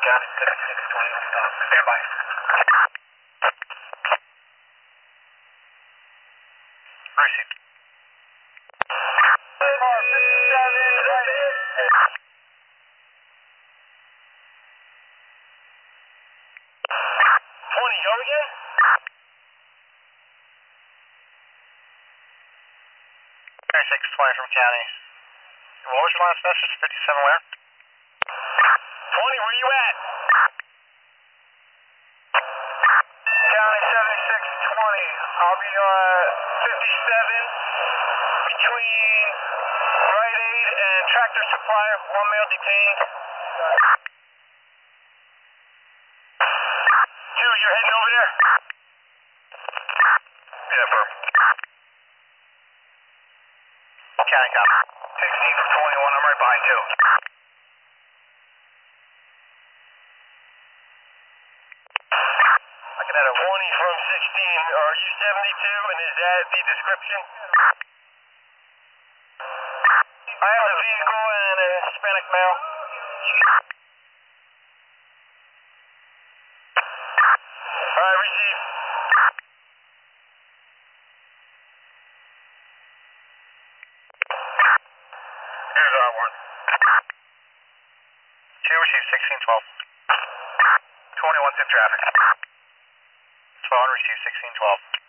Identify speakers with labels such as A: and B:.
A: Got it. 7620 stop. Stand by. Received. 20, go again? 3620 from county. What was your last message? 57 where? 20, where you at? County 7620. I'll be 57 between Rite Aid and Tractor Supply. One male detained. 2, you're heading over there? Yeah, firm. County cop. 16 from 21, I'm right behind you. I can add a 20 from 16. Are you 72 and is that the description? I have a vehicle and a Hispanic male. Alright, receive. Here's R1. 2, receive 1612. 21's in traffic. 12, receive 1612.